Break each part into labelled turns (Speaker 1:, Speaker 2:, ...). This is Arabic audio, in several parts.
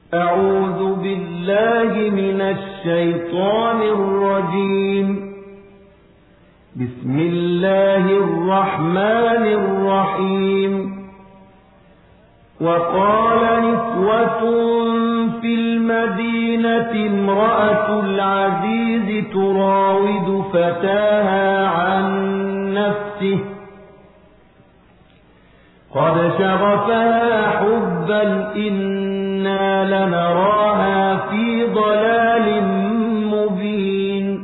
Speaker 1: أعوذ بالله من الشيطان الرجيم. بسم الله الرحمن الرحيم. وقال نسوة في المدينة امرأة العزيز تراود فتاها عن نفسه قد شغفها حبا إنا لنراها في ضلال مبين.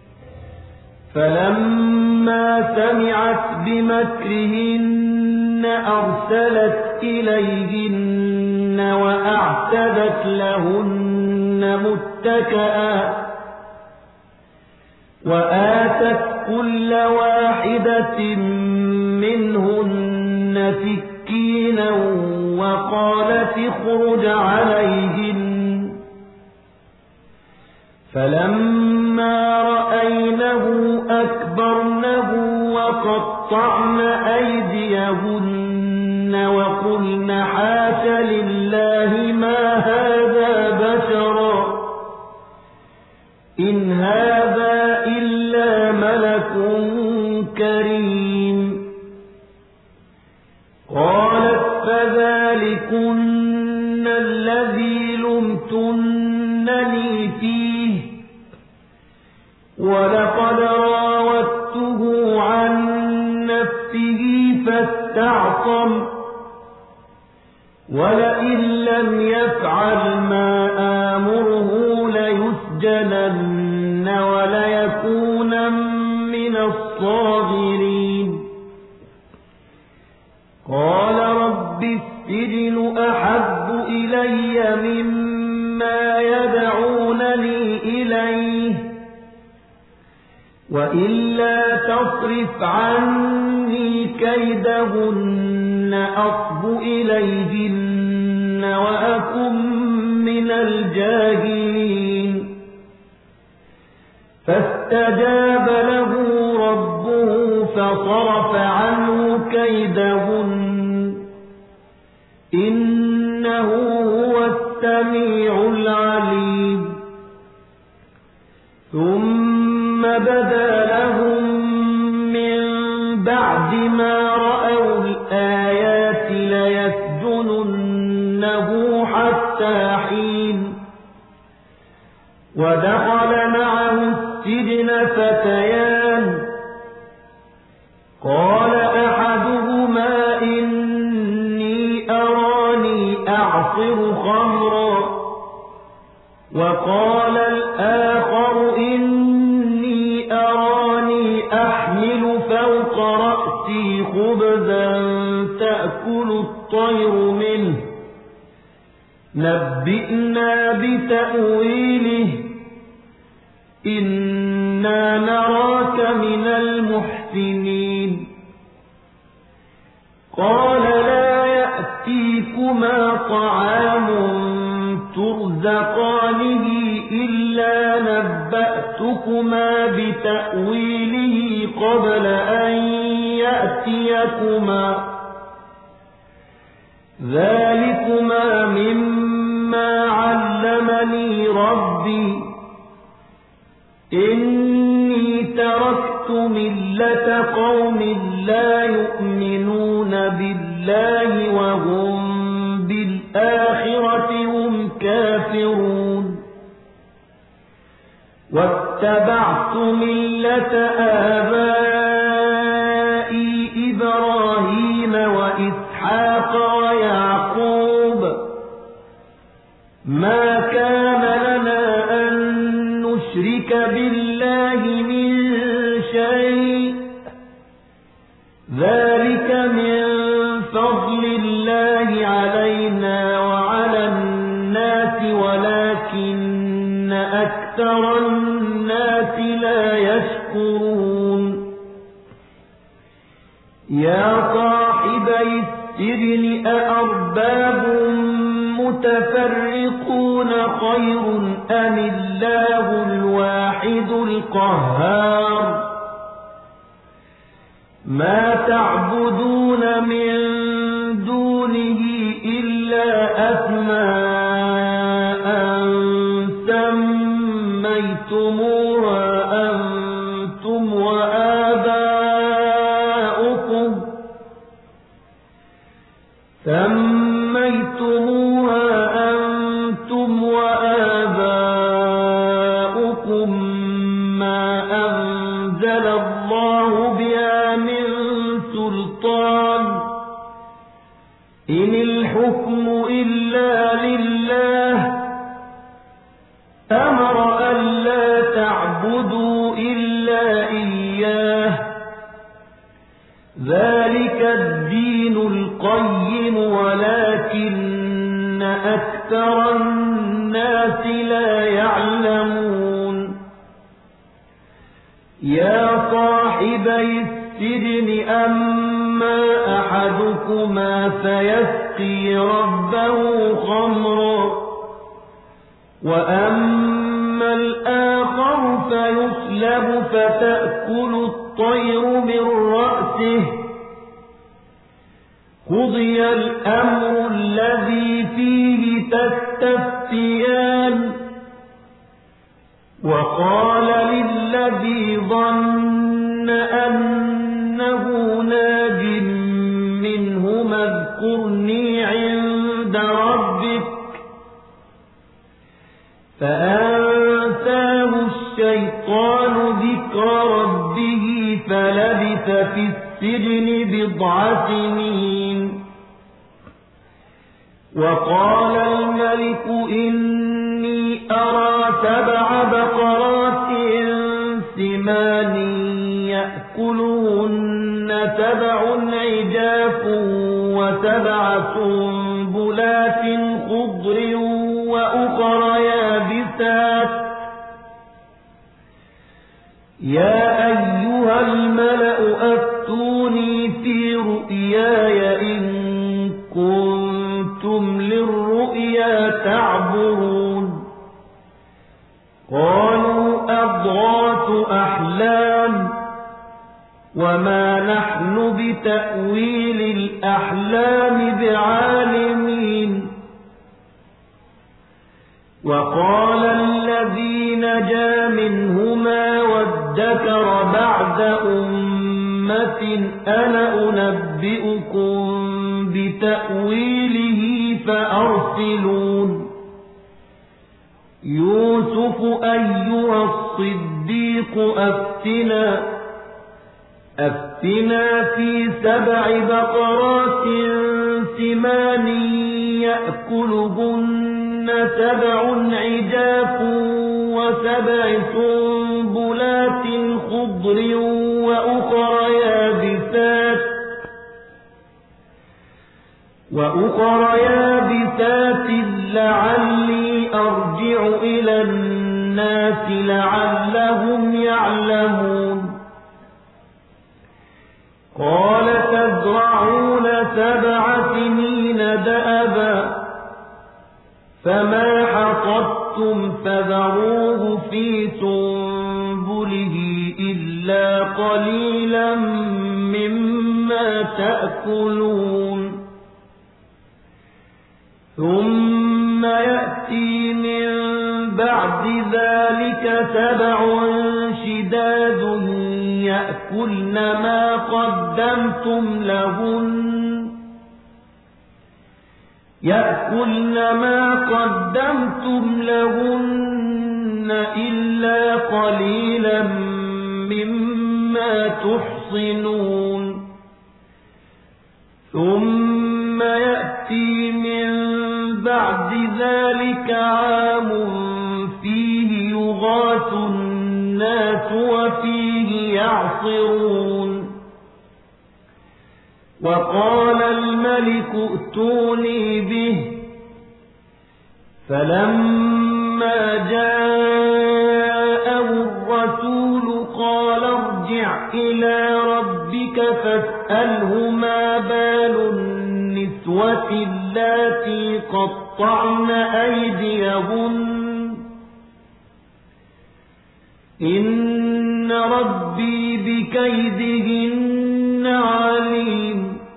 Speaker 1: فلما سمعت بمكرهن أرسلت إليهن وأعتدت لهن متكئا وآتت كل واحدة منهن سكينا وقالت اخرج عليهن. فلما رأينه أكبرنه وقطعن أيديهن وقلن حاش لله ما هذا بشرا إن هذا إلا ملك كريم. قالت فذلكن الذي لمتنني فيه ولقد راودته عن نفسه فاستعصم ولئن لم يفعل ما آمره ليسجنن وليكون من الصاغرين. قال رب السجن أحب إلي مما يدعونني إليه وإلا تصرف عني كيدهن أصب إليهن وأكن من الجاهلين. فاستجاب له ربه فصرف عنه كيدهن إنه هو السميع العليم. ثم بدا لهم من بعد ما رأوا الآيات ليسجننه حتى حين. ودخل معه السجن فتيان قال أحدهما إني أراني أعصر خمرا وقال الآخر إني أراني أحمل فوق رأسي خبزا تأكل الطير منه نبئنا بتأويله إنا نراك من المحسنين. قال لا يأتيكما طعام ترزقانه إلا نبأتكما بتأويله قبل أن يأتيكما ذلكما مما علمني ربي إني تركت ملة قوم لا يؤمنون بالله وهم بالآخرة هم كافرون. واتبعت ملة آبائي إبراهيم وإسحاق ويعقوب ما كان لنا أن نشرك بالله من شيء ذلك من فضل الله علينا وعلى الناس ولكن أكثر الناس لا يشكرون. يا صاحبي السجن أأرباب متفرقون خير أم الله الواحد القهار. ما تعبدون من دونه إلا أسماء أنتم وآباؤكم ما أنزل الله بها من سلطان إن الحكم إلا لله أمر ألا تعبدوا إلا إياه ذلك الدين القيم ولكن أكثر الناس لا يعلمون يا صاحبي السجن أما أحدكما فيسقي ربه خمرا وأما الآخر فيصلب فتأكل الطير من رأسه قضي الأمر الذي فيه تستفتيان وقال للذي ظن أنه ناج منهما اذكرني عند ربك فأنساه الشيطان ذكر ربه فلبث في السجن بضع سنين وقال الملك إني أرى 7 بقرات سمان يأكلهن 7 عجاف و7 سنبلات خضر وأخر يابسات يا أيها الملأ أفتوني في رؤياي إن كنتم للرؤيا تعبرون قالوا أضغاث أحلام وما نحن بتأويل الأحلام بعالمين وقال الذي نجا منهما وادكر بعد أمة أنا أنبئكم بتأويله فأرسلون يوسف أيها الصديق أفتنا في 7 بقرات سمان يأكلهن 7 عجاف و7 سنبلات خضر وأخر يابسات لعلي أرجع إلى الناس لعلهم يعلمون قال تزرعون 7 سنين دأبا فما حصدتم فذروه في سنبله إلا قليلا مما تأكلون ثم يأتي من بعد ذلك 7 شداد يأكلن ما قدمتم لهن إلا قليلا مما تحصنون ثم يأتي من بعد ذلك عام فيه يغاث الناس وفيه يعصرون وقال الملك ائتوني به فلما جاءه الرسول قال ارجع إلى ربك فاسأله ما بال النسوة اللاتي قطعن أيديهن إن ربي بكيدهن عليم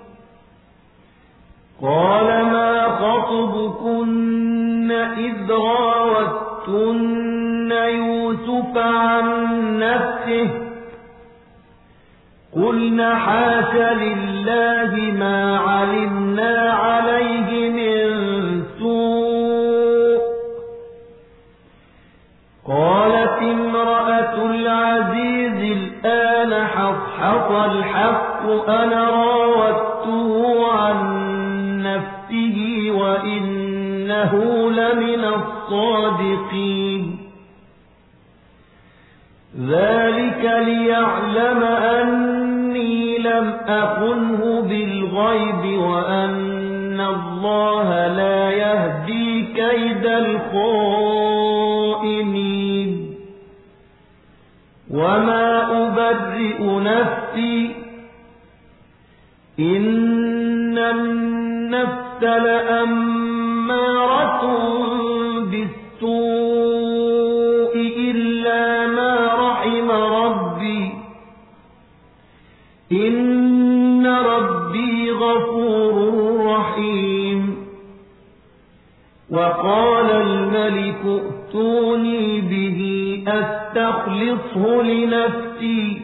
Speaker 1: قال ما خطبكن إذ راوتن يوسف بنفسه قلنا حاش لله ما علمنا عليه من سوء. قالت امرأة العزيز الآن حصحص الحق أنا راودته عن نفسه وإنه لمن الصادقين. ذلك ليعلم أني لم أخنه بالغيب وأن الله لا يهدي كيد الخائنين. وما أبرئ نفسي إن النفس لأمارة بالسوء إلا ما رحم ربي إن ربي غفور رحيم. وقال الملك ائتوني به أستخلصه لنفسي.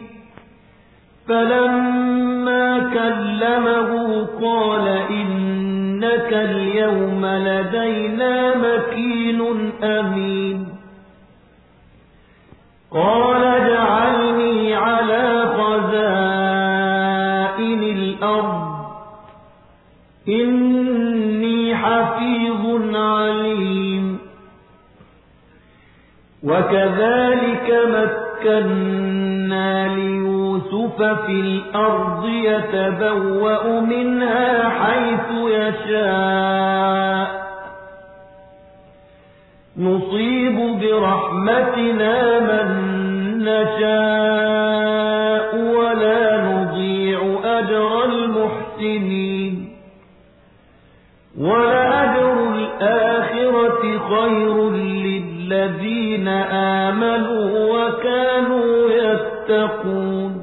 Speaker 1: فلما كلمه قال إنك اليوم لدينا مكين أمين. قال اجعلني على خزائن الأرض إني حفيظ عليم. وكذلك مكنا ليوسف في الأرض يتبوأ منها حيث يشاء نصيب برحمتنا من نشاء ولا نضيع أجر المحسنين. ولأجر الآخرة خير للذين آمنوا وكانوا يتقون.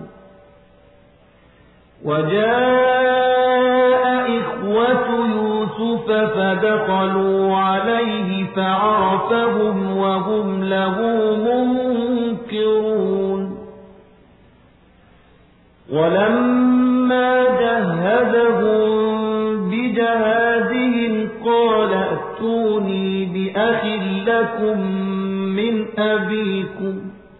Speaker 1: وجاء إخوة يوسف فدخلوا عليه فعرفهم وهم له منكرون. ولما جهزهم بجهازهم قال ائتوني بأخ لكم من أبيكم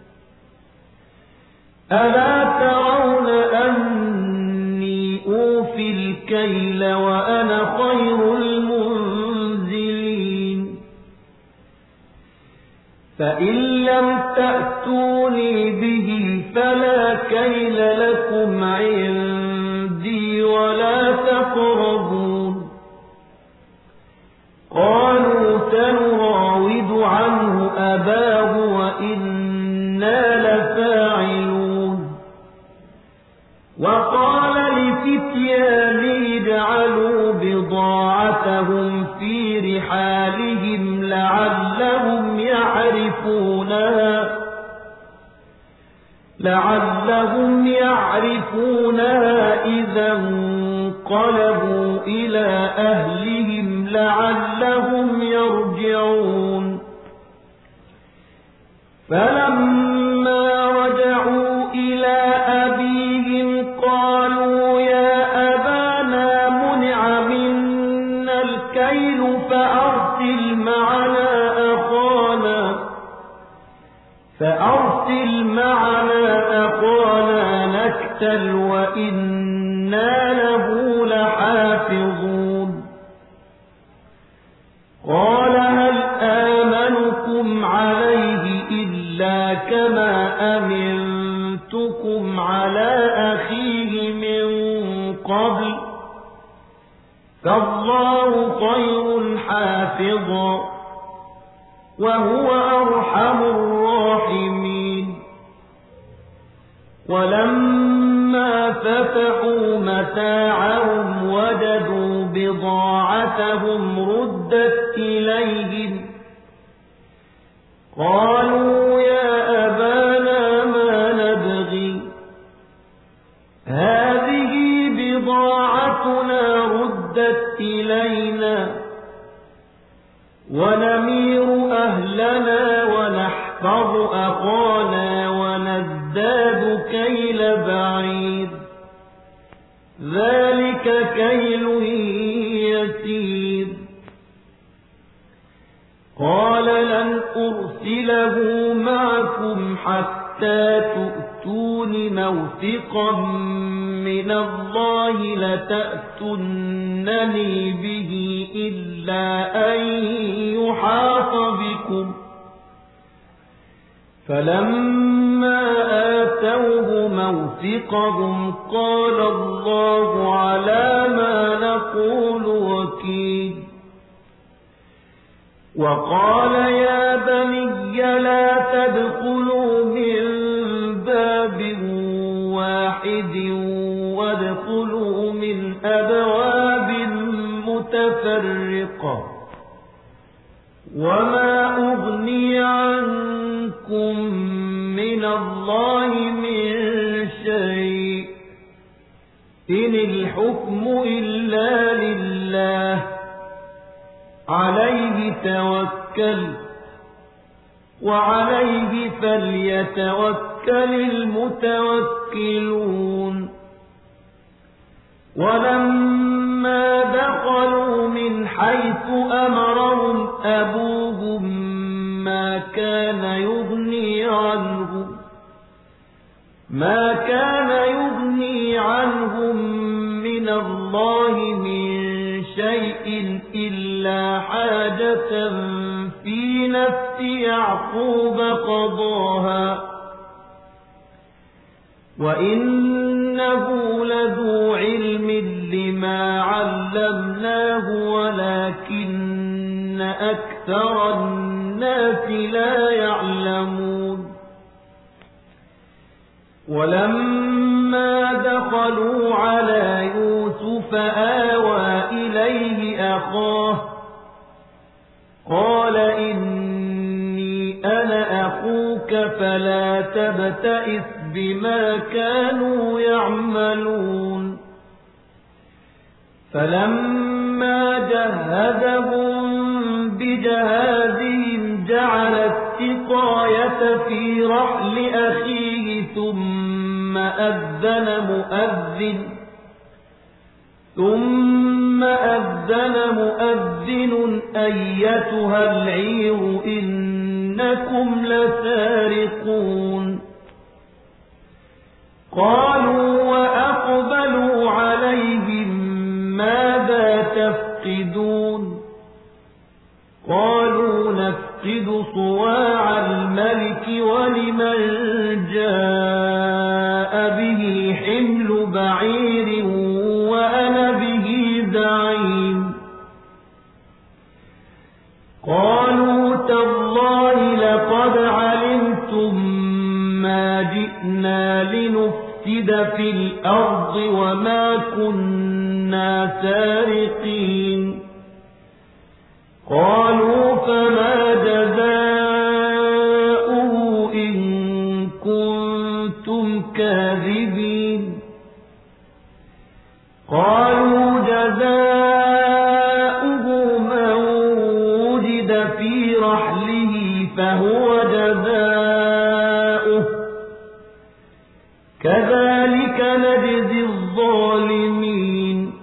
Speaker 1: ألا ترون أني أوفي الكيل وأنا خير المنزلين. فإن لم تأتوني به فلا كيل لكم عندي ولا تقربون. قالوا سنراود عنه أباه وإنا لفاعلون. وقال لفتيانه اجعلوا بضاعتهم في رحالهم لعلهم يعرفونها إذا انقلبوا إلى أهلهم لعلهم يرجعون. فلما رجعوا إلى أبيهم قالوا يا أبانا منع منا الكيل فأرسل معنا أخانا نكتل وإنا له لحافظون. قال هل آمنكم عليه إلا كما أمنتكم على أخيه من قبل فالله خير حافظا وهو أرحم الراحمين. ولما فتحوا متاعهم وجدوا بضاعتهم ردت إليهم قالوا يا أبانا ما نبغي هذه بضاعتنا ردت إلينا ونمير أهلنا ونحفظ أخانا ونزداد ذلك كيل يسير. قال لن أرسله معكم حتى تؤتون موثقا من الله لتأتونني به إلا أن يحاط بكم. فلما آتوه موثقهم قال الله على ما نقول وكيل. وقال يا بني لا تدخلوا من باب واحد وادخلوا من أبواب متفرقة وما أغني عنكم من الله من شيء إن الحكم إلا لله عليه توكل وعليه فليتوكل المتوكلون. ولما دخلوا من حيث أمرهم أبوهم ما كان يغني عنهم من الله من شيء إلا حاجة في نفس يعقوب قضاها وإنه لذو علم لما علمناه ولكن أكثر الناس لا يعلمون. ولما دخلوا على يوسف آوى إليه أخاه قال إني أنا أخوك فلا تبتئس بما كانوا يعملون. فلما جهزهم بجهازهم جعل السقاية في رحل أخيه ثم أذن مؤذن أيتها العير إنكم لسارقون. قالوا وأقبلوا عليهم ماذا تفقدون؟ قالوا نفقد صواع الملك ولمن جاء به حمل بعير وأنا به زعيم. قالوا تالله لقد علمتم ما جئنا لنفسد في الأرض وما كنا سارقين. قالوا فما جزاؤه إن كنتم كاذبين؟ قالوا جزاؤه من وجد في رحله فهو جزاؤه كذلك نجزي الظالمين.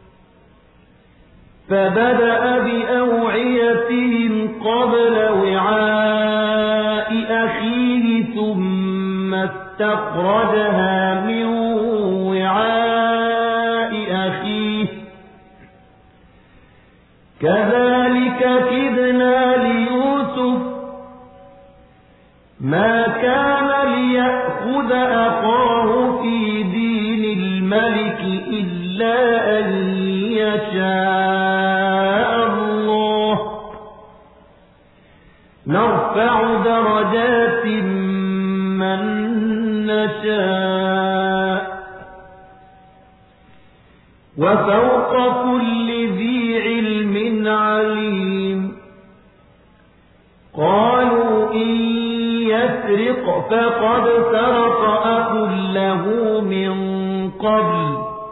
Speaker 1: فبدأ بأوعيتهم قبل وعاء أخيه ثم استخرجها من وعاء أخيه كذلك كدنا ليوسف ما كان ليأخذ أخاه في دين الملك إلا أن يشاء الله نرفع درجات من نشاء وفوق كل ذي علم عليم. قالوا إن يسرق فقد سرق أخ له من قبل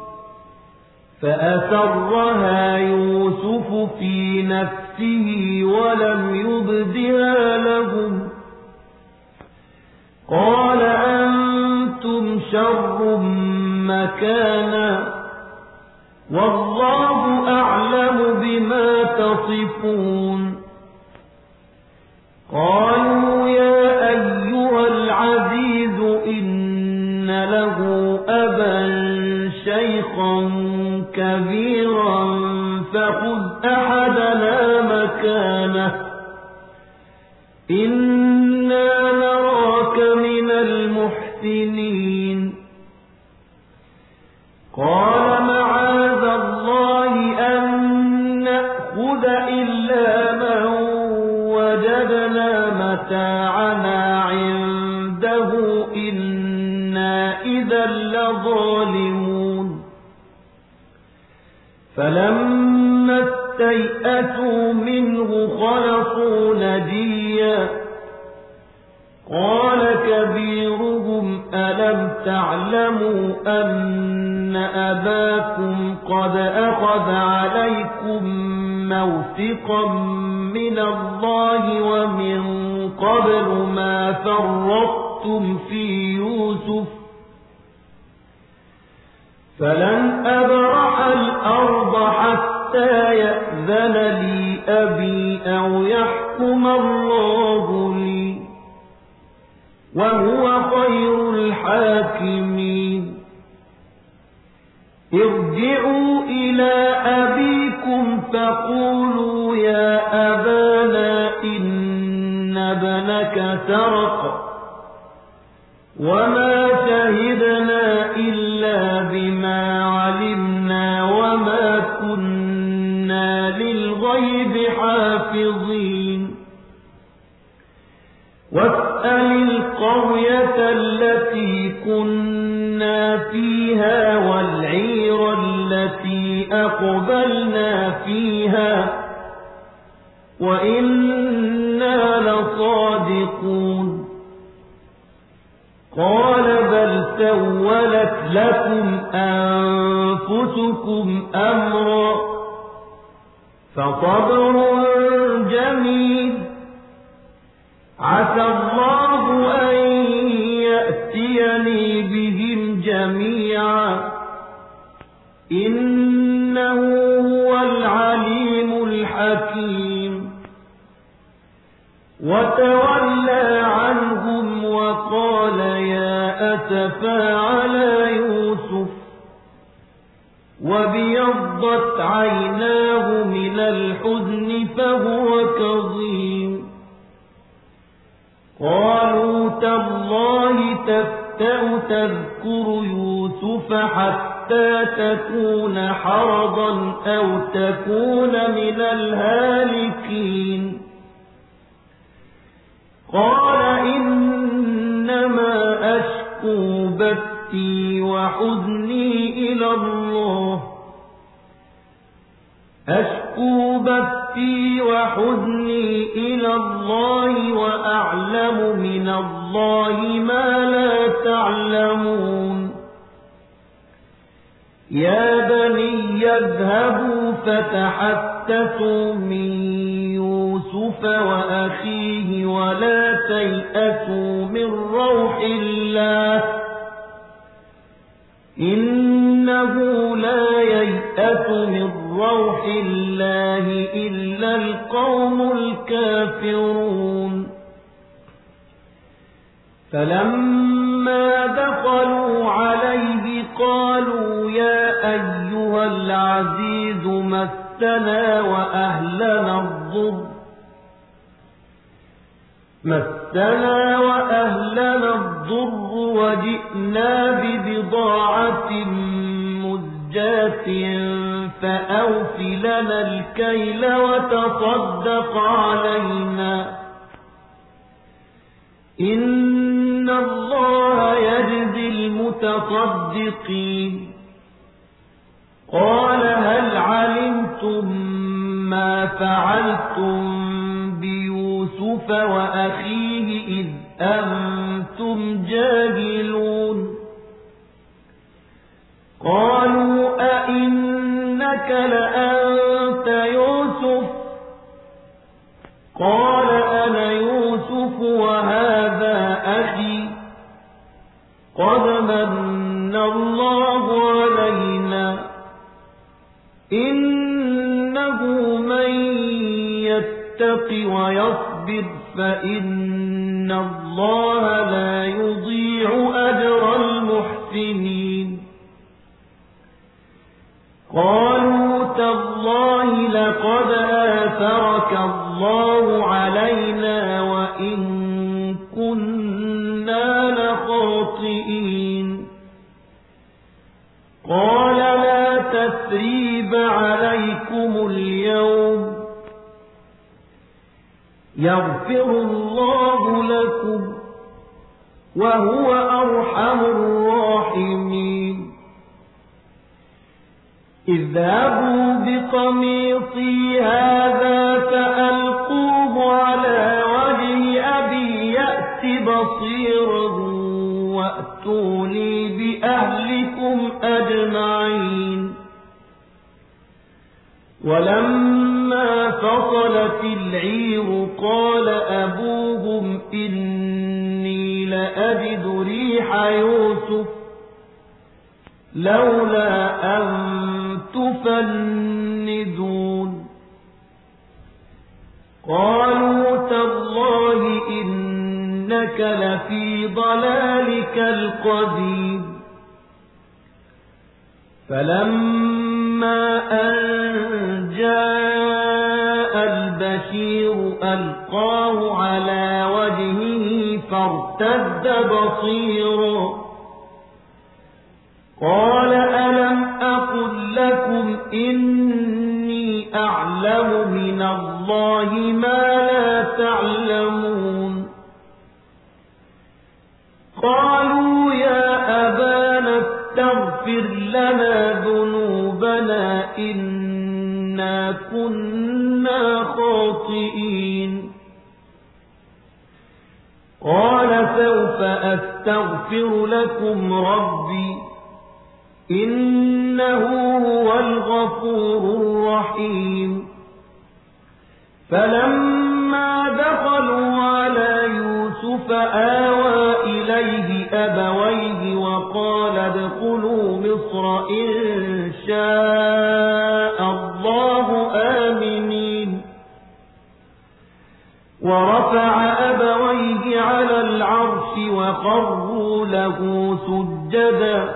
Speaker 1: فأسرها يوسف في نفسه ولم يبدها لهم. قال أنتم شر مكانا والله أعلم بما تصفون قالوا يا أيها العزيز إن له أبا شيخا كبيرا فخذ أحدنا مكانه إنا نراك من المحسنين قال معاذ الله أن نأخذ إلا من وجدنا متاعنا عنده إنا إذا لظالمون فلما استيئسوا منه خلصوا نجيا قال كبيرهم ألم تعلموا أن أباكم قد أخذ عليكم موثقا من الله ومن قبل ما فرطتم في يوسف فلن أبرح الأرض حتى يأذن لي أبي أو يحكم الله لي وهو خير الحاكمين ارجعوا إلى أبيكم فقولوا يا أبانا إن ابنك سرق وما شهدنا إلا بما علمنا وما كنا للغيب حافظين واسأل القرية التي كنا فيها والعير التي أقبلنا فيها وإنا لصادقون قال بل سولت لكم أنفسكم أمرا فصبر جميل عسى الله أن يأتيني بهم جميعا إنه هو العليم الحكيم وتولى عنهم وقال يا أسفى على يوسف وابيضت عيناه من الحزن فهو كظيم قالوا تالله تفتأ تذكر يوسف حتى تكون حرضا أو تكون من الهالكين قال إنما أشكو بثي وحزني إلى الله وأعلم من الله ما لا تعلمون يا بني اذهبوا فتحسسوا من يوسف وأخيه ولا تيأسوا من روح الله إنه لا ييأس من روح الله إلا القوم الكافرون فلما دخلوا عليه قالوا يا أيها العزيز مسنا وأهلنا الضر وجئنا ببضاعة مزجاة فأوف لنا الكيل وتصدق علينا إن الله يجزي المتصدقين قال هل علمتم ما فعلتم بيوسف وأخيه إذ أنتم جاهلون قالوا أئنك لأنت يوسف قال أنا يوسف وهذا أخي قد من الله علينا إنه من يتق ويصبر فإن الله لا يضيع أجر المحسنين قالوا تالله لقد آثرك الله علينا وإن كنا لخاطئين قال لا تثريب عليكم اليوم يغفر الله لكم وهو أرحم الراحمين اذهبوا بقميصي هذا فألقوه على وجه أبي يأت بصيرا وأتوني بأهلكم أجمعين ولما فصلت العير قال أبوهم إني لأجد ريح يوسف لولا أن تفندون قالوا تالله إنك لفي ضلالك القديم فلما أن جاء البشير ألقاه على وجهه فارتد بصيرا قال ألم أقل لكم إني أعلم من الله ما لا تعلمون قالوا يا أبانا استغفر لنا ذنوبنا إنا كنا خاطئين قال سوف أستغفر لكم ربي إنه هو الغفور الرحيم فلما دخلوا على يوسف آوى إليه أبويه وقال ادخلوا مصر إن شاء الله آمنين ورفع أبويه على العرش وخروا له سجدا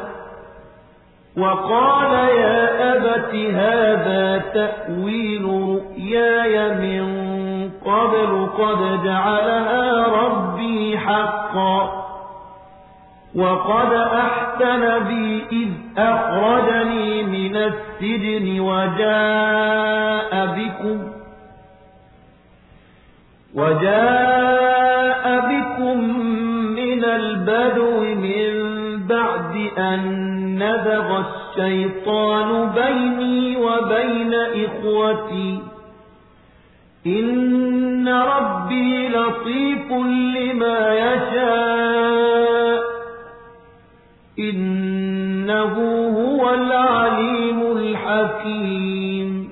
Speaker 1: وقال يا أبت هذا تأويل رؤياي من قبل قد جعلها ربي حقا وقد أحسن بي إذ أخرجني من السجن وجاء بكم من البدو من بعد أن نزغ الشيطان بيني وبين إخوتي إن ربي لطيف لما يشاء إنه هو العليم الحكيم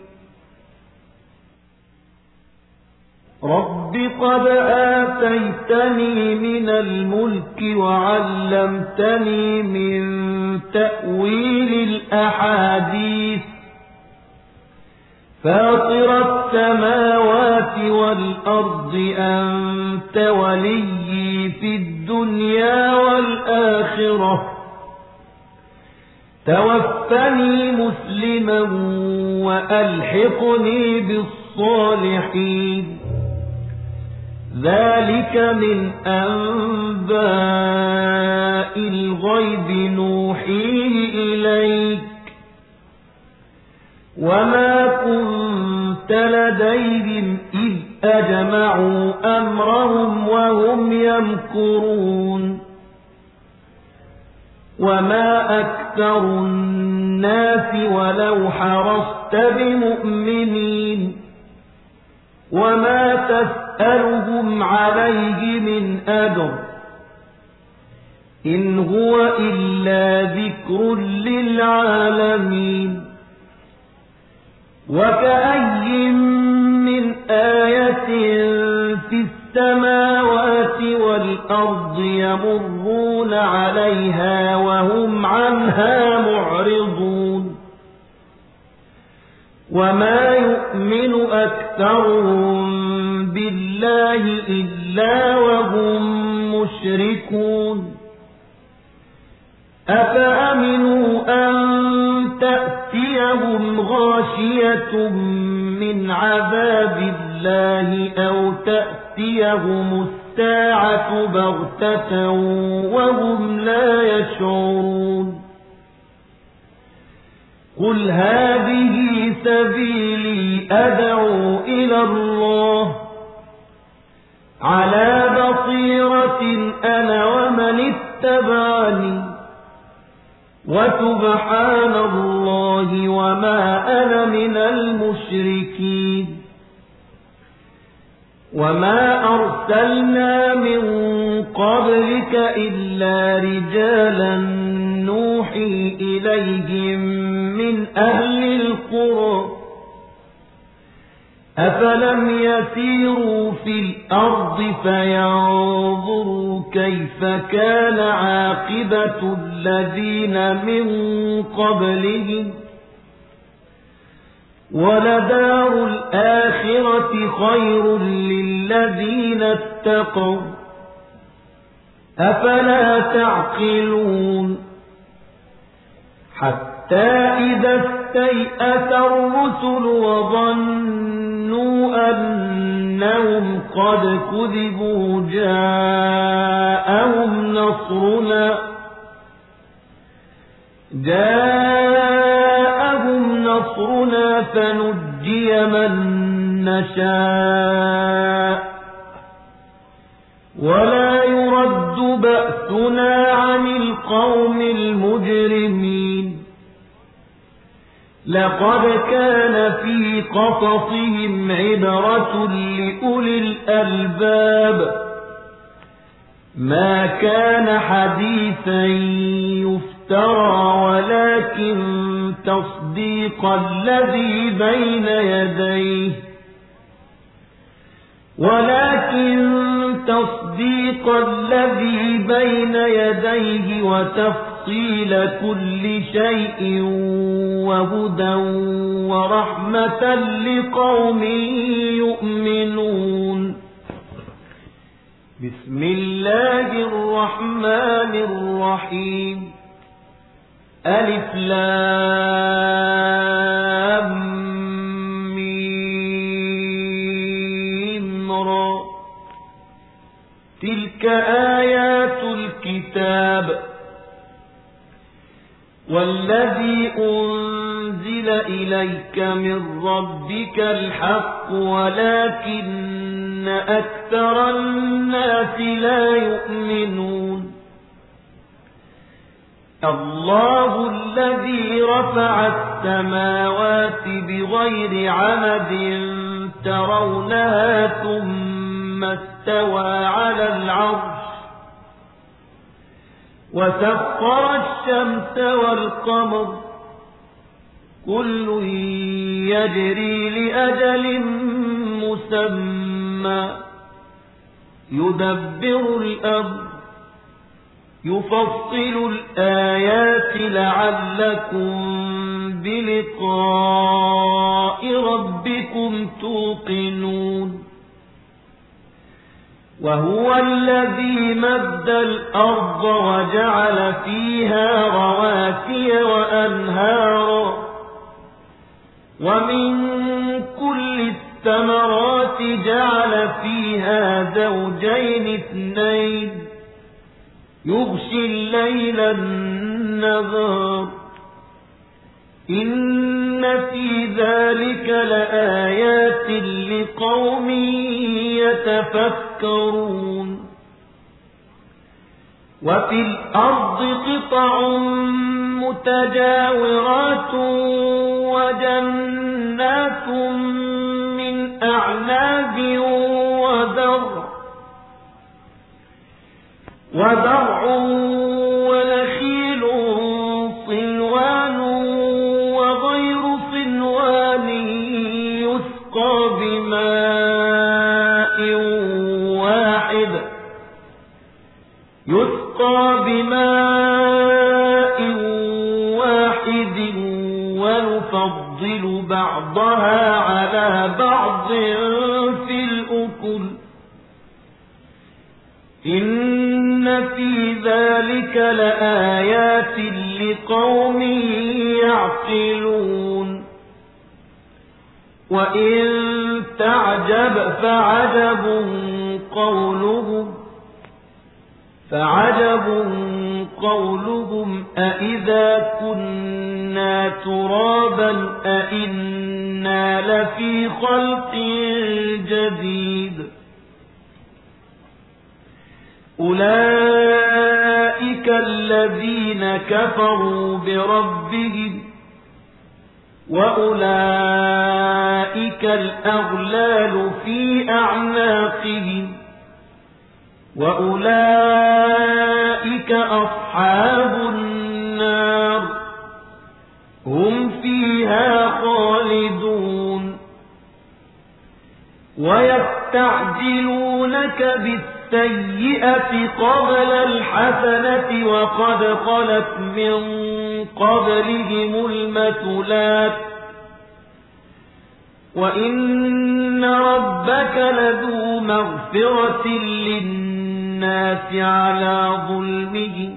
Speaker 1: رب قد آتيتني من الملك وعلمتني من تأويل الأحاديث فاطر السماوات والأرض أنت وليي في الدنيا والآخرة توفني مسلما وألحقني بالصالحين ذلك من أنباء الغيب نوحيه إليك وما كنت لديهم إذ أجمعوا أمرهم وهم يمكرون وما أكثر الناس ولو حرصت بمؤمنين وما تسألهم عليه من أجر إن هو إلا ذكر للعالمين وكأي من آية في السماوات والأرض يمرون عليها وهم عنها معرضون وما يؤمن أكثرهم بالله إلا وهم مشركون أفأمنوا أن تأتيهم غاشية من عذاب الله أو تأتيهم الساعة بغتة وهم لا يشعرون قل هذه سبيلي أدعو إلى الله على بصيرة أنا ومن اتبعني وسبحان الله وما أنا من المشركين وما أرسلنا من قبلك إلا رجالا نوحي إليهم من أهل القرى أفلم يسيروا في الأرض فينظروا كيف كان عاقبة الذين من قبلهم ولدار الآخرة خير للذين اتقوا أفلا تعقلون حتى إذا استيأس الرسل وظنوا أنهم قد كذبوا جاءهم نصرنا فنجي من نشاء ولا يرد بأسنا عن القوم المجرمين لقد كان في قصصهم عبرة لأولي الألباب ما كان حديثا يفترى ولكن تصديق الذي بين يديه وتفصيل كل شيء وهدى ورحمة لقوم يؤمنون بسم الله الرحمن الرحيم ألف لام ميم را تلك آيات الكتاب والذي أنزل إليك من ربك الحق ولكن أكثر الناس لا يؤمنون الله الذي رفع السماوات بغير عمد ترونها ثم استوى على العرش وسخر الشمس والقمر كل يجري لأجل مسمى يدبر الأمر يفصل الآيات لعلكم بلقاء ربكم توقنون وهو الذي مد الأرض وجعل فيها رواسي وأنهارا ومن كل الثمرات جعل فيها زوجين اثنين يغشي الليل النهار إن في ذلك لآيات لقوم يتفكرون وفي الأرض قطع متجاورات وجنات من أعناب وزرع ونخيل صنوان وغير صنوان يسقى بماء واحد ونفضل بعضها على بعض في الأكل إن في ذلك لآيات لقوم يعقلون وإن تعجب فعجب قولهم أإذا كنا ترابا أإنا لفي خلق جديد أولئك الذين كفروا بربهم وأولئك الأغلال في أعناقهم وأولئك أصحاب النار هم فيها خالدون ويستعجلونك بالسيئة قبل الحسنة وقد خلت من قبلهم المثلات وإن ربك لذو مغفرة للناس على ظلمهم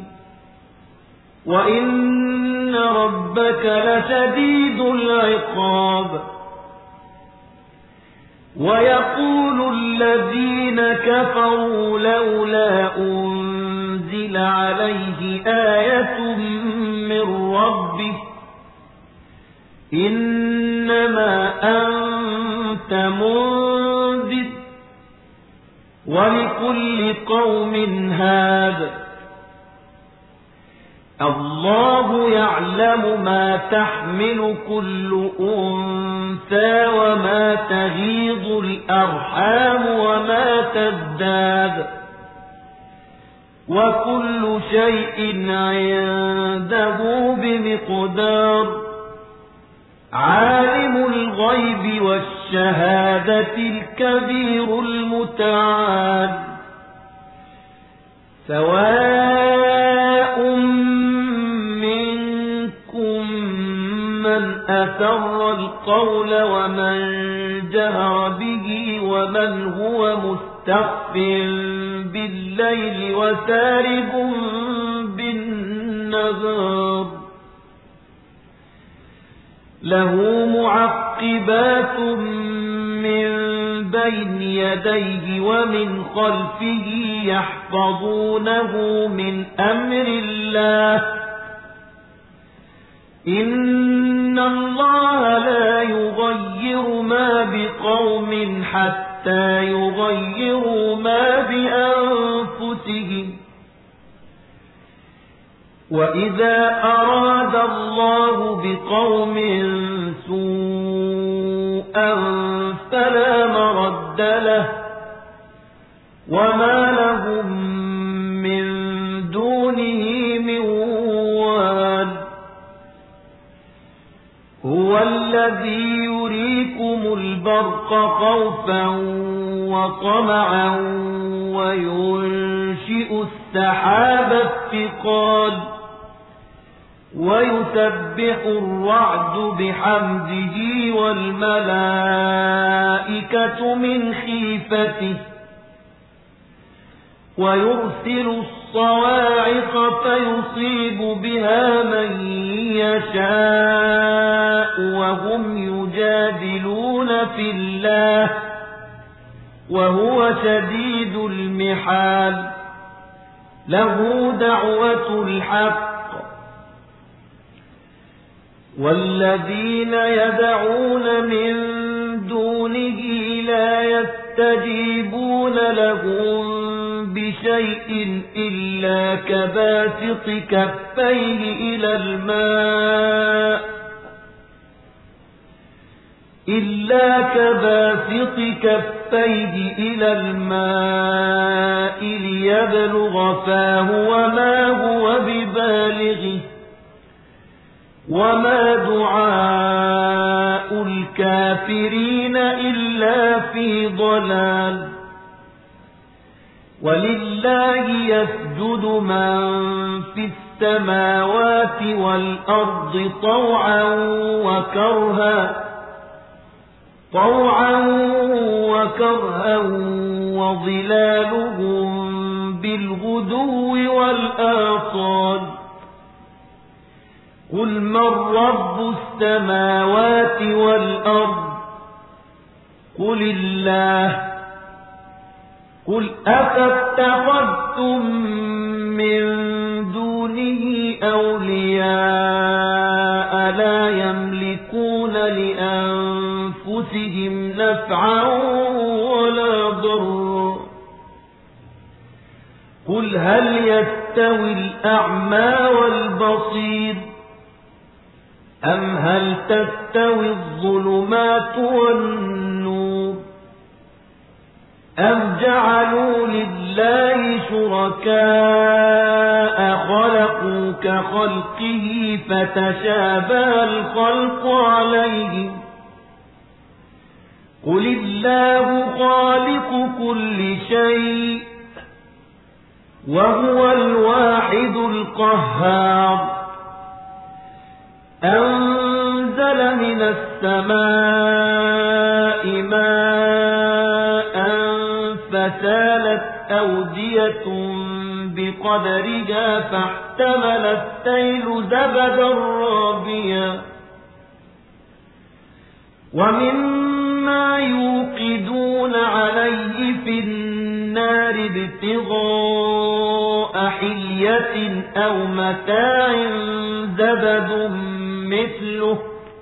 Speaker 1: وإن ربك لشديد العقاب ويقول الذين كفروا لولا أنزل عليه آية من ربه إنما أنت منذر ولكل قوم هاد الله يعلم ما تحمل كل أنثى وما تغيض الأرحام وما تزداد وكل شيء عنده بمقدار عالم الغيب والشهادة الكبير المتعال سواء منكم من أسر القول ومن جهر به ومن هو مستخف بالليل وسارب بالنهار له معقبات من بين يديه ومن خلفه يحفظونه من أمر الله إن الله لا يغير ما بقوم حتى يغيروا ما بأنفسهم وإذا أراد الله بقوم سوءا فلا مرد له وما لهم من دونه من وال هو الذي يريكم البرق خوفا وطمعا وينشئ السحاب الثقال ويسبح الرعد بحمده والملائكة من خيفته ويرسل الصواعق فيصيب بها من يشاء وهم يجادلون في الله وهو شديد المحال له دعوة الحق والذين يدعون من دونه لا يستجيبون لهم بشيء إلا كباسط كفيه إلى الماء ليبلغ فاه وما هو ببالغه وما دعاء الكافرين إلا في ضلال ولله يسجد من في السماوات والأرض طوعا وكرها طوعا وكرها وظلالهم بالغدو والآصال قل من رب السماوات والأرض قل الله قل أفاتخذتم من دونه أولياء لا يملكون لأنفسهم نفعا ولا ضرا قل هل يستوي الأعمى والبصير أم هل تستوي الظلمات والنور أم جعلوا لله شركاء خلقوا كخلقه فتشابه الخلق عليهم قل الله خالق كل شيء وهو الواحد القهار أنزل من السماء ماء فسالت أودية بقدرها فاحتمل السيل زبدا رابيا ومما يوقدون عليه في النار ابتغاء حلية أو متاع زبد مثله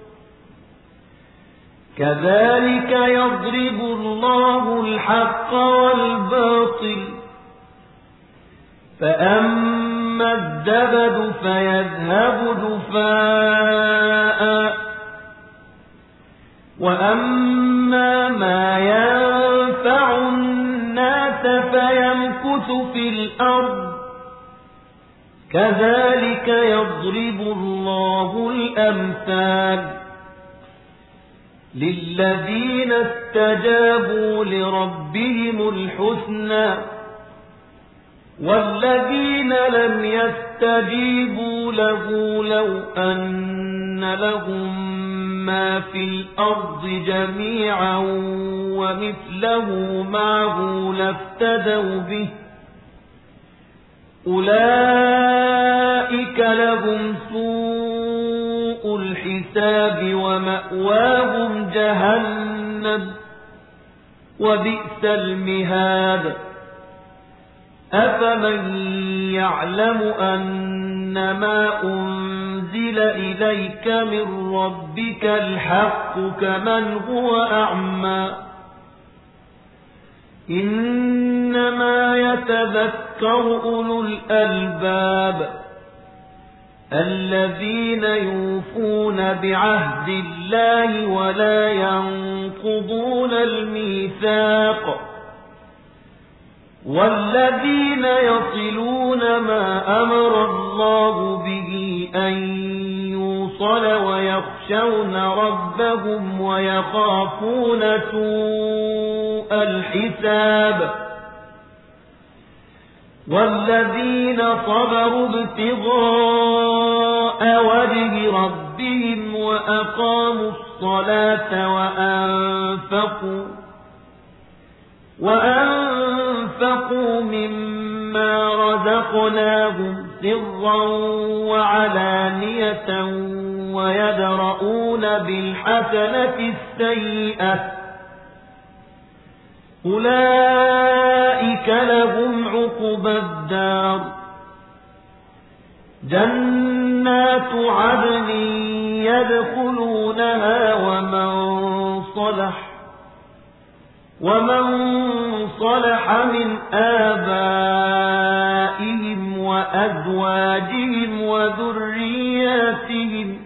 Speaker 1: كذلك يضرب الله الحق والباطل فأما الزبد فيذهب دفاء وأما ما ينفع الناس فيمكث في الأرض كذلك يضرب الله الأمثال للذين استجابوا لربهم الحسنى والذين لم يستجيبوا له لو أن لهم ما في الأرض جميعا ومثله معه لافتدوا به أولئك لهم سوء الحساب ومأواهم جهنم وبئس المهاد أفمن يعلم أنما أنزل إليك من ربك الحق كمن هو أعمى إنما يتذكر أولو الألباب الذين يوفون بعهد الله ولا ينقضون الميثاق والذين يصلون ما أمر الله به أن يوصل ويخشون ربهم ويخافون سوء الحساب والذين صبروا ابتغاء وجه ربهم وأقاموا الصلاة وأنفقوا مما رزقناهم سرا وعلانية ويدرؤون بالحسنة السيئة أولئك لهم عقبى الدار جنات عدن يدخلونها ومن صلح من آبائهم وأزواجهم وذرياتهم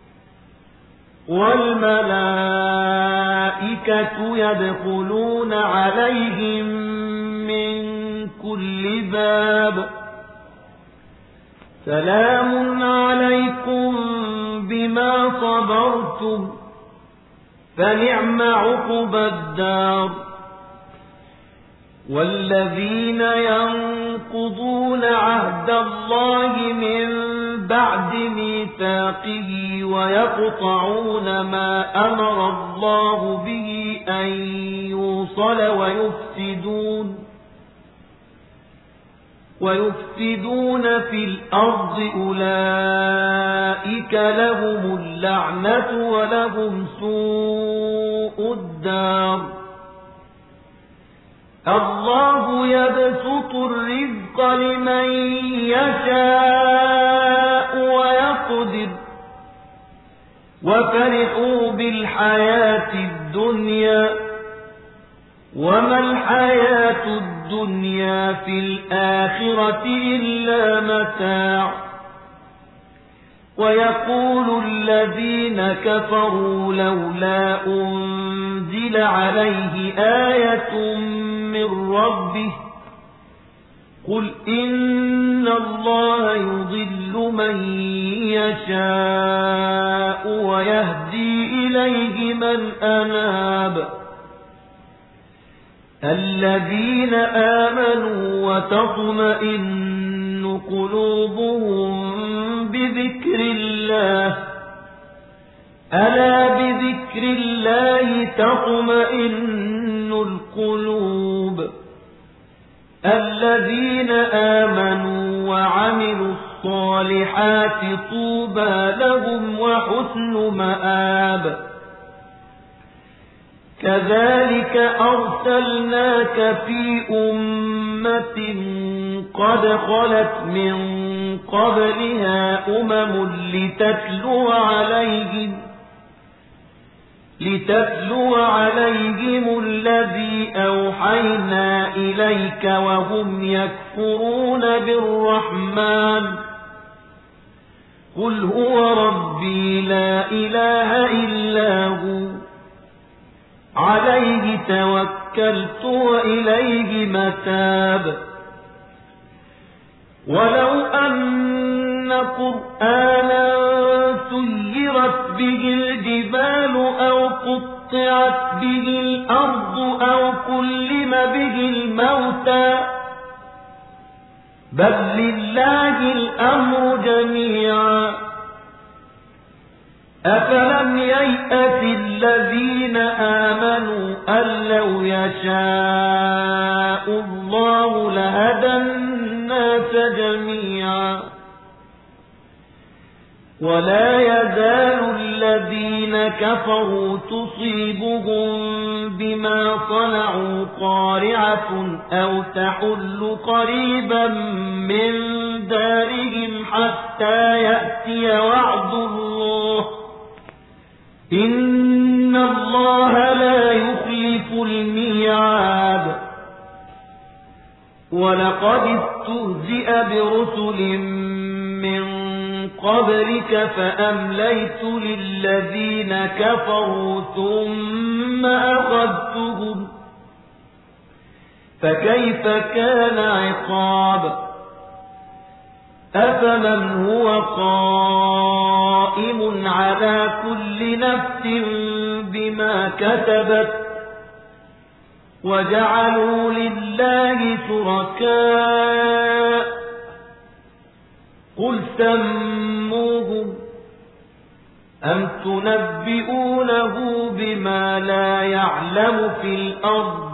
Speaker 1: والملائكة يدخلون عليهم من كل باب سلام عليكم بما صبرتم فنعم عقبى الدار والذين ينقضون عهد الله من بعد ميثاقه ويقطعون ما أمر الله به أن يوصل ويفسدون في الأرض أولئك لهم اللعنة ولهم سوء الدار. الله يبسط الرزق لمن يشاء ويقدر وفرحوا بالحياة الدنيا وما الحياة الدنيا في الآخرة إلا متاع. ويقول الذين كفروا لولا أنزل عليه آية من ربه قل إن الله يضل من يشاء ويهدي إليه من أناب. الذين آمنوا وتطمئن قلوبهم بذكر الله ألا بذكر الله تطمئن القلوب. الذين آمنوا وعملوا الصالحات طوبى لهم وحسن مآب. كذلك أرسلناك في أمة قد خلت من قبلها لتتلو عليهم الذي أوحينا إليك وهم يكفرون بالرحمن قل هو ربي لا إله إلا هو عليه توكلت وإليه متاب. ولو أن قرآنا سيرت به الجبال أو قطعت به الأرض أو كلم به الموتى بل لله الأمر جميعا. أفلم ييأس الذين آمنوا أن لو يشاء الله لهدى الناس جميعا. ولا يزال الذين كفروا تصيبهم بما صنعوا قارعة أو تحل قريبا من دارهم حتى يأتي وعد الله إن الله لا يخلف الميعاد. ولقد استهزئ برسل من قبلك فأمليت للذين كفروا ثم أخذتهم فكيف كان عقاب. أفمن هو قائم على كل نفس بما كسبت وجعلوا لله شركاء قل سموهم أم تنبئونه بما لا يعلم في الأرض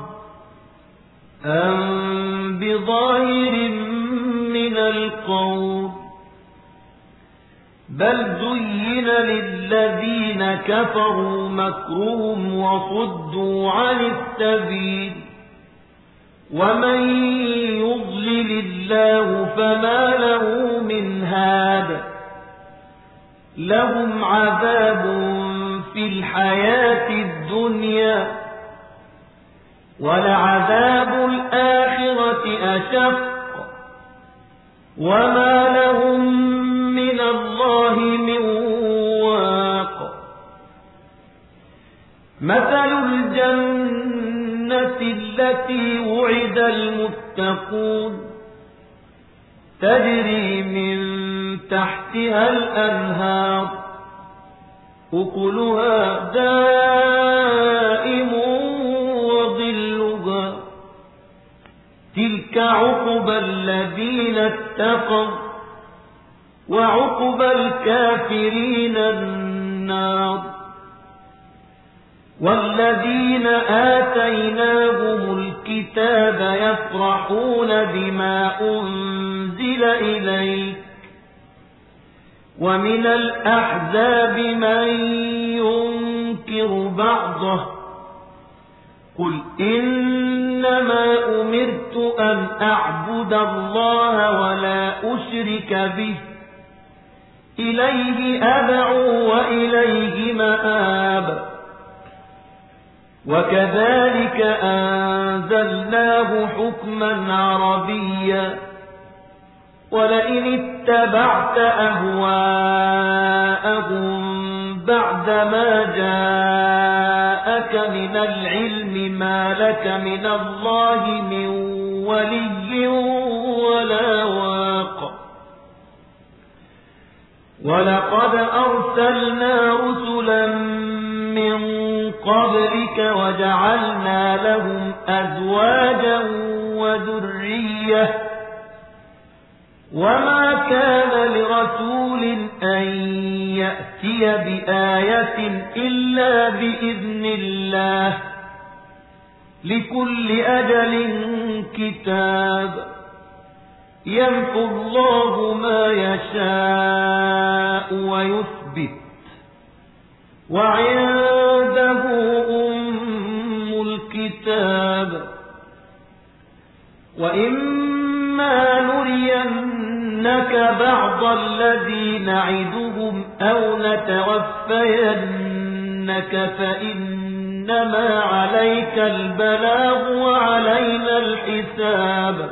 Speaker 1: أم بظاهر من القول بل زين للذين كفروا مكرهم وصدوا عن السبيل ومن يضلل الله فما له من هاد. لهم عذاب في الحياة الدنيا ولعذاب الآخرة أشق وما لهم من الله من واق. مثل الجنة التي وعد المتقون تجري من تحتها الأنهار أكلها دائم وظلها تلك عقبى الذين اتقوا وعقبى الكافرين النار. والذين آتيناهم الكتاب يفرحون بما أنزل إليك ومن الأحزاب من ينكر بعضه قل إنما أمرت أن أعبد الله ولا أشرك به إليه أدعو وإليه مآب. وكذلك أنزلناه حكما عربيا ولئن اتبعت أهواءهم بعدما جاءك من العلم ما لك من الله من ولي ولا واق. ولقد أرسلنا رسلا من قبلك وجعلنا لهم أزواجا وذرية وما كان لرسول أن يأتي بآية إلا بإذن الله لكل أجل كتاب يمحو الله ما يشاء ويثبت وعنده أم الكتاب. وإما نرينك بعض الذي نعدهم أو نتوفينك فإنما عليك البلاغ وعلينا الحساب.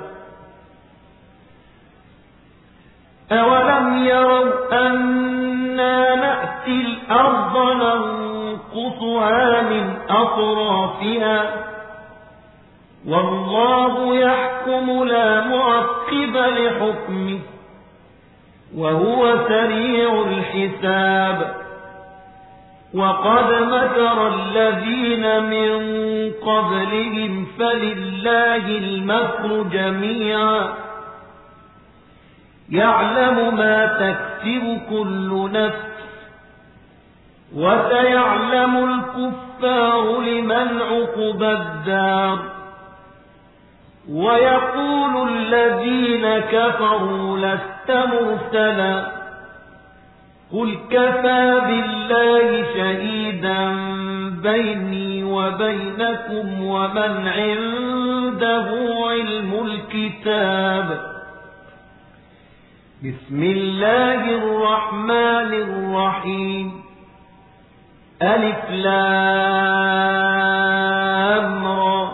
Speaker 1: أولم يروا أنا نأتي الأرض ننقصها من أطرافها والله يحكم لا معقب لحكمه وهو سريع الحساب. وقد مكر الذين من قبلهم فلله المكر جميعا يعلم ما تكسب كل نفس وسيعلم الكفار لمن عقبى الدار. ويقول الذين كفروا لست مرسلا قل كفى بالله شهيدا بيني وبينكم ومن عنده علم الكتاب. بسم الله الرحمن الرحيم ألف لام را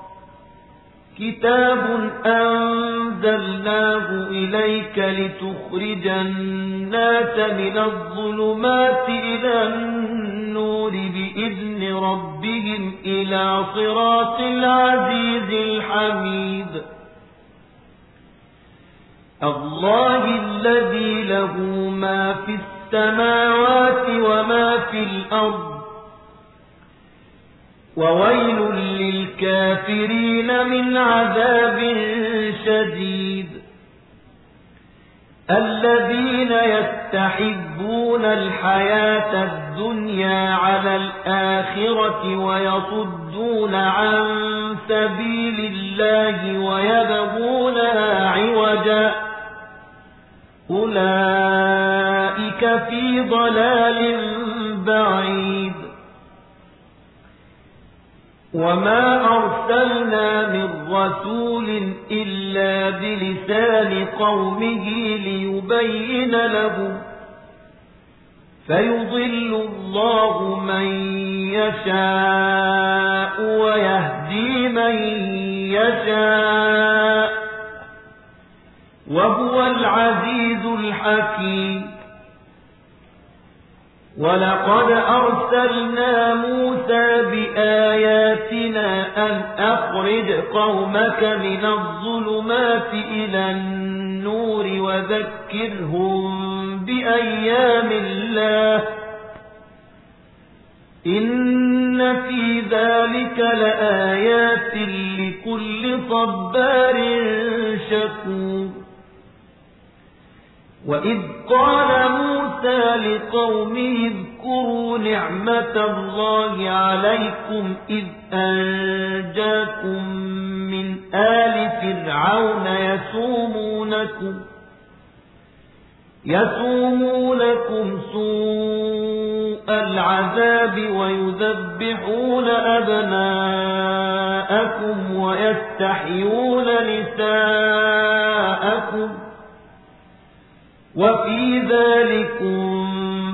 Speaker 1: كتاب أنزلناه إليك لتخرج الناس من الظلمات إلى النور بإذن ربهم إلى صراط العزيز الحميد. الله الذي له ما في السماوات وما في الأرض وويل للكافرين من عذاب شديد. الذين يستحبون الحياة الدنيا على الآخرة ويصدون عن سبيل الله ويبغونها عوجا أولئك في ضلال بعيد. وما أرسلنا من رسول إلا بلسان قومه ليبين لهم فيضل الله من يشاء ويهدي من يشاء وهو العزيز الحكيم. ولقد أرسلنا موسى بآياتنا أن أخرج قومك من الظلمات إلى النور وذكرهم بأيام الله إن في ذلك لآيات لكل صبار شكور. وإذ قال موسى لقومه اذكروا نعمة الله عليكم إذ أنجاكم من آل فرعون يسومونكم سوء العذاب ويذبحون أبناءكم ويستحيون نساءكم وفي ذلكم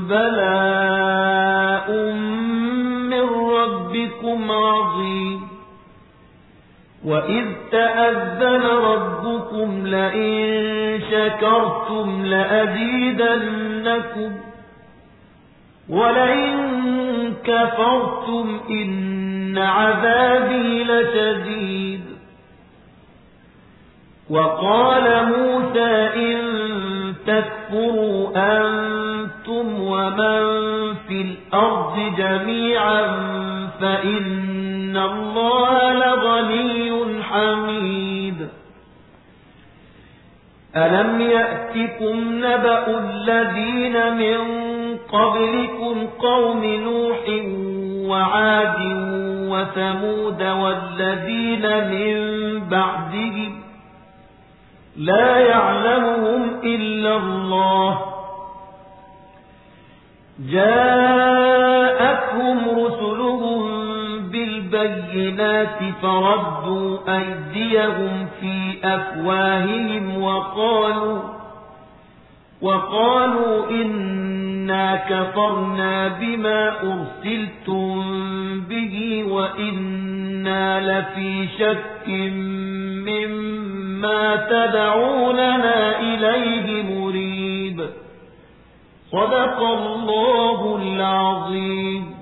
Speaker 1: بلاء من ربكم عظيم وإذ تأذن ربكم لئن شكرتم لأزيدنكم ولئن كفرتم إن عذابي لشديد وقال موسى إن تكفروا أنتم ومن في الأرض جميعا فإن الله لغني حميد ألم يأتكم نبأ الذين من قبلكم قوم نوح وعاد وثمود والذين من بعدهم لا يعلمهم إلا الله جاءتهم رسلهم بالبينات فردوا أيديهم في أفواههم وقالوا إنا كفرنا بما أرسلتم به وإنا لفي شك مما تدعوننا إليه مريب صدق الله العظيم.